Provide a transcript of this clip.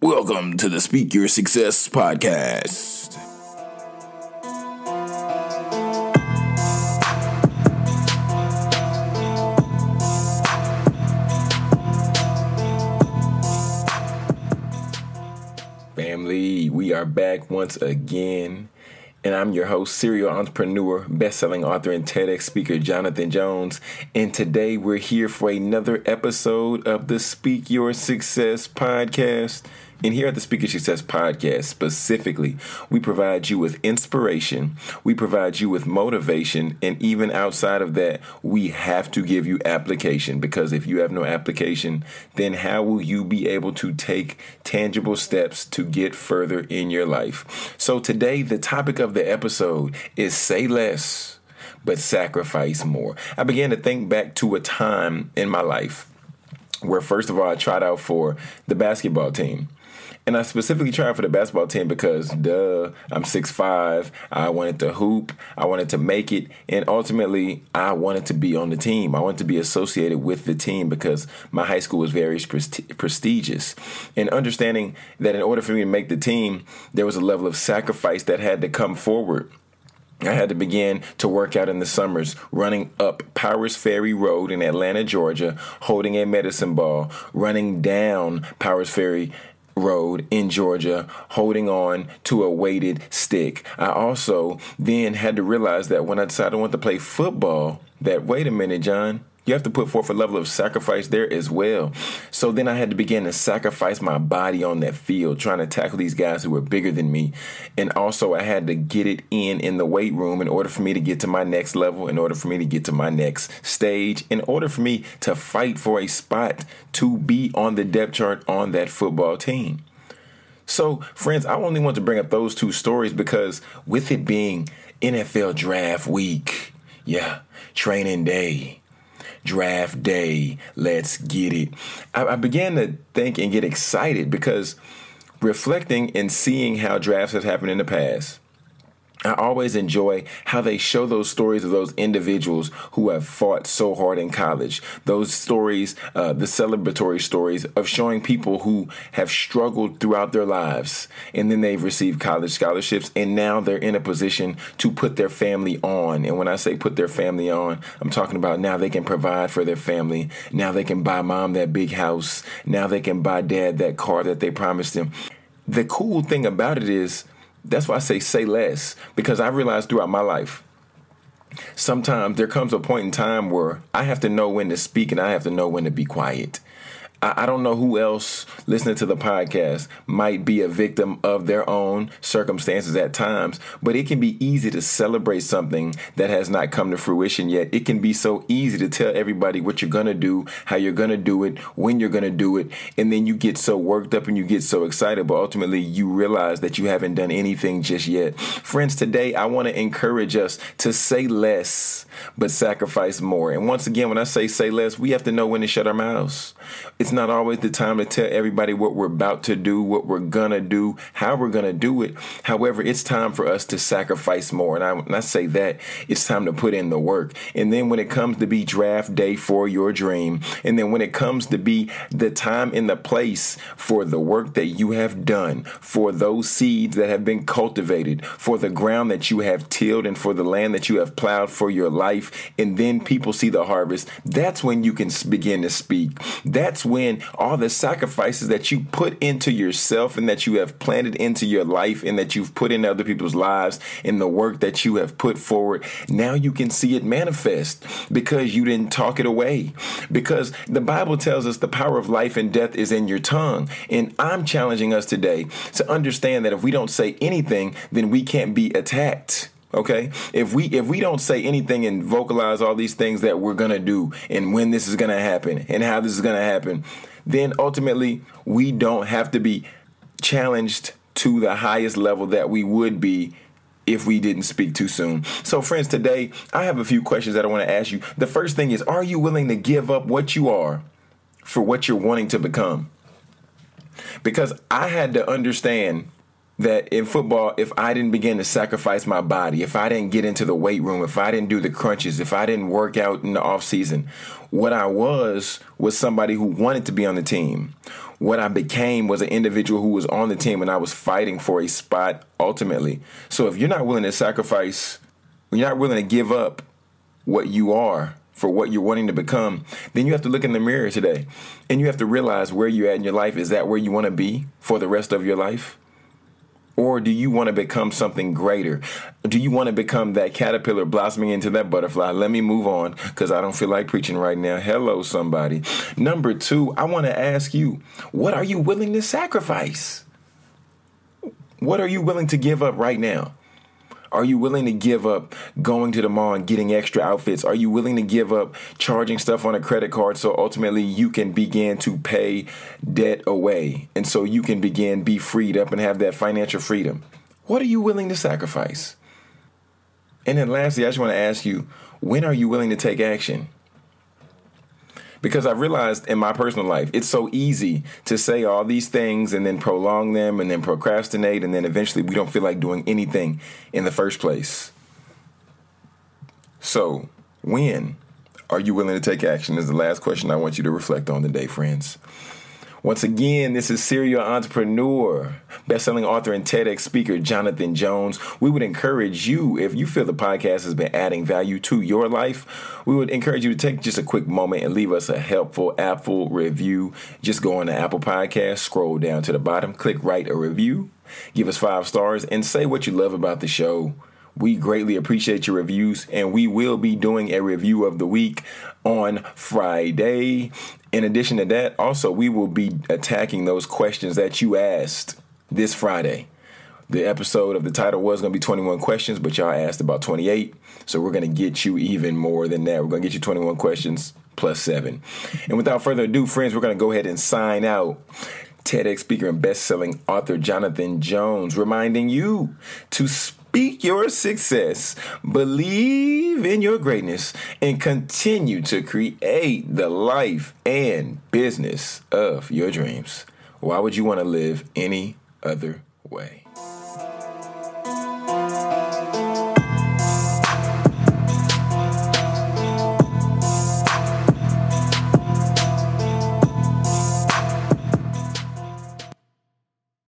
Welcome to the Speak Your Success podcast. Family, we are back once again. And I'm your host, serial entrepreneur, best-selling author, and TEDx speaker, Jonathan Jones. And today we're here for another episode of the Speak Your Success podcast. And here at the Speak Your Success podcast, specifically, we provide you with inspiration, we provide you with motivation, and even outside of that, we have to give you application. Because if you have no application, then how will you be able to take tangible steps to get further in your life? So today, the topic of the episode is say less, but sacrifice more. I began to think back to a time in my life where, first of all, I tried out for the basketball team. And I specifically tried for the basketball team because, I'm 6'5", I wanted to hoop, I wanted to make it, and ultimately, I wanted to be on the team. I wanted to be associated with the team because my high school was very prestigious. And understanding that in order for me to make the team, there was a level of sacrifice that had to come forward. I had to begin to work out in the summers, running up Powers Ferry Road in Atlanta, Georgia, holding a medicine ball, running down Powers Ferry Road in Georgia, holding on to a weighted stick. I also then had to realize that when I decided I wanted to play football, that, wait a minute, John, you have to put forth a level of sacrifice there as well. So then I had to begin to sacrifice my body on that field, trying to tackle these guys who were bigger than me. And also I had to get it in the weight room in order for me to get to my next level, in order for me to get to my next stage, in order for me to fight for a spot to be on the depth chart on that football team. So, friends, I only want to bring up those two stories because with it being NFL draft week, training day, draft day, let's get it. I began to think and get excited because reflecting and seeing how drafts have happened in the past, I always enjoy how they show those stories of those individuals who have fought so hard in college. Those stories, the celebratory stories of showing people who have struggled throughout their lives, and then they've received college scholarships, and now they're in a position to put their family on. And when I say put their family on, I'm talking about now they can provide for their family. Now they can buy mom that big house. Now they can buy dad that car that they promised him. The cool thing about it is, that's why I say less, because I realized throughout my life, sometimes there comes a point in time where I have to know when to speak and I have to know when to be quiet. I don't know who else listening to the podcast might be a victim of their own circumstances at times, but it can be easy to celebrate something that has not come to fruition yet. It can be so easy to tell everybody what you're going to do, how you're going to do it, when you're going to do it, and then you get so worked up and you get so excited, but ultimately you realize that you haven't done anything just yet. Friends, today I want to encourage us to say less, but sacrifice more. And once again, when I say less, we have to know when to shut our mouths. It's not always the time to tell everybody what we're about to do, what we're going to do, how we're going to do it. However, it's time for us to sacrifice more. And when I say that, it's time to put in the work. And then when it comes to be draft day for your dream, and then when it comes to be the time and the place for the work that you have done, for those seeds that have been cultivated, for the ground that you have tilled, and for the land that you have plowed for your life, and then people see the harvest, that's when you can begin to speak. That's when all the sacrifices that you put into yourself and that you have planted into your life and that you've put into other people's lives and the work that you have put forward, now you can see it manifest because you didn't talk it away. Because the Bible tells us the power of life and death is in your tongue. And I'm challenging us today to understand that if we don't say anything, then we can't be attacked. Okay, if we don't say anything and vocalize all these things that we're going to do and when this is going to happen and how this is going to happen, then ultimately we don't have to be challenged to the highest level that we would be if we didn't speak too soon. So friends, today I have a few questions that I want to ask you. The first thing is, are you willing to give up what you are for what you're wanting to become? Because I had to understand that in football, if I didn't begin to sacrifice my body, if I didn't get into the weight room, if I didn't do the crunches, if I didn't work out in the off season, what I was somebody who wanted to be on the team. What I became was an individual who was on the team and I was fighting for a spot ultimately. So if you're not willing to sacrifice, when you're not willing to give up what you are for what you're wanting to become, then you have to look in the mirror today and you have to realize where you're at in your life. Is that where you want to be for the rest of your life? Or do you want to become something greater? Do you want to become that caterpillar blossoming into that butterfly? Let me move on because I don't feel like preaching right now. Hello, somebody. Number 2, I want to ask you, what are you willing to sacrifice? What are you willing to give up right now? Are you willing to give up going to the mall and getting extra outfits? Are you willing to give up charging stuff on a credit card so ultimately you can begin to pay debt away and so you can be freed up and have that financial freedom? What are you willing to sacrifice? And then lastly, I just want to ask you, when are you willing to take action? Because I've realized in my personal life, it's so easy to say all these things and then prolong them and then procrastinate. And then eventually we don't feel like doing anything in the first place. So when are you willing to take action is the last question I want you to reflect on today, friends. Once again, this is serial entrepreneur, best-selling author and TEDx speaker, Jonathan Jones. We would encourage you, if you feel the podcast has been adding value to your life, we would encourage you to take just a quick moment and leave us a helpful Apple review. Just go on to Apple Podcasts, scroll down to the bottom, click write a review, give us 5 stars, and say what you love about the show. We greatly appreciate your reviews, and we will be doing a review of the week on Friday. In addition to that, also, we will be attacking those questions that you asked this Friday. The episode of the title was going to be 21 questions, but y'all asked about 28. So we're going to get you even more than that. We're going to get you 21 questions plus 7. And without further ado, friends, we're going to go ahead and sign out. TEDx speaker and best-selling author Jonathan Jones reminding you to speak your success, believe in your greatness, and continue to create the life and business of your dreams. Why would you want to live any other way?